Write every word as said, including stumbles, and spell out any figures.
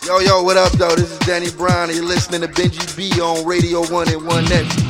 Yo, yo, what up, though? This is Danny Brown, and you're listening to Benji B on Radio one and one Next.